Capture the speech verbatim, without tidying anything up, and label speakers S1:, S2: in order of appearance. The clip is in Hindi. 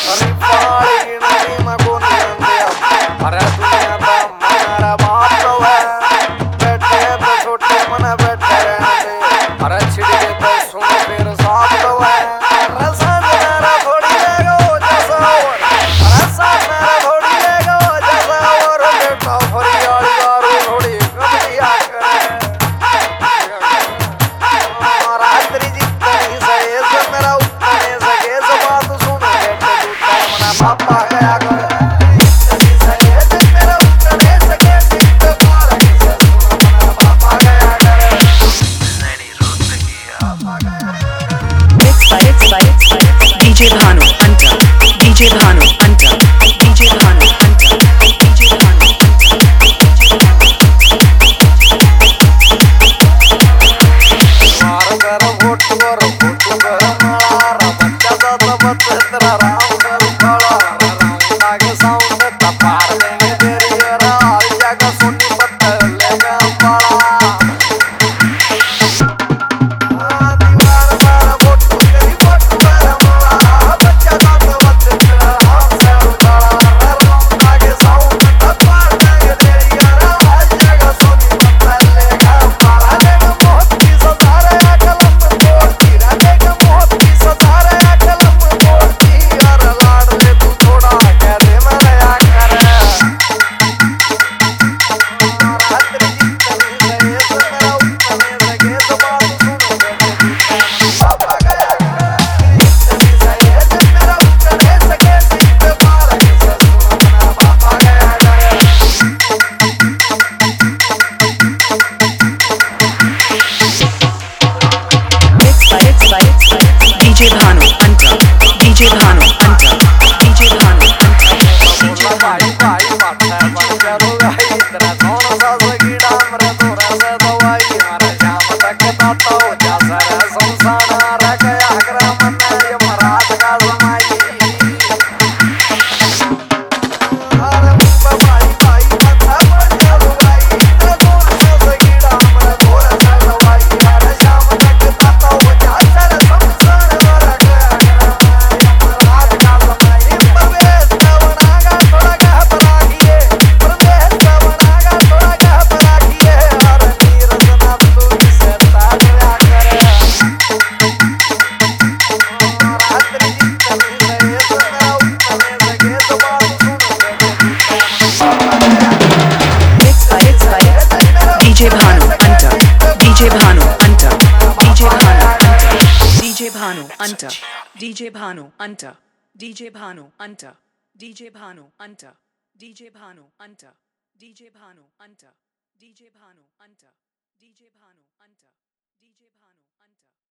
S1: अरे पहाड़ी नहीं मगो नहीं अरे दुनिया का मेरा बाप तो है बैठे तो छोटे मन बैठे रहते अरे छिड़के तो सुन फिर साथ तो है अरे साथ मेरा थोड़ी लेगा जैसा और अरे साथ मेरा थोड़ी लेगा जैसा और बेटा फरियाली दारू थोड़ी कमिया करे रात्रि जीतने ही सहे से मेरा उठने सके से बात सुन बैठे दूसरा मना पापा गया कर
S2: D J Bhanu Anta D J Bhanu Anta D J Bhanu Anta D J Bhanu
S1: मार कर वोट कर वोट कर मारा बच्चा सा बत तेरा राम कर खड़ा राम के साउंड तपार देने तेरी राल जगह सुनी बत लेगा पड़ा दीवार मारा वोट करी वोट कर मारा बच्चा सा बत तेरा राम कर खड़ा राम के साउंड तपार देने तेरी राल जगह सुनी बत लेगा पड़ा देगा बहुत की सतारे
S2: D J Bhanu Anta D J Bhanu Anta D J Bhanu Anta D J
S1: भाई भाई माथा बन करो भाई तेरा सोना सा सगीड़ा मरे तोरा से दवाई मारे शाम तक ताता हो जा सारा संसार रह गया ग्राम में ये महाराज का समाई अरे मुंबा भाई भाई माथा बन करो भाई तेरा सोना सा सगीड़ा मरे तोरा से दवाई मारे शाम तक ताता हो जा सारा संसार रह गया ग्राम में ये महाराज का समाई परवेश का बनागा थोड़ा कह बना किए परवेश का बनागा थोड़ा कह बना किए हर नीर जना तू इसे ताज रहा करे रात्रि जीतने सहे तो मेरा उठने सके तो बात सुन
S2: D J Bhanu Anta D J Bhanu Anta D J Bhanu Anta D J Bhanu Anta D J Bhanu Anta D J Bhanu Anta D J Bhanu Anta D J Bhanu Anta D J Bhanu Anta D J Bhanu Anta D J Bhanu Anta D J Bhanu Anta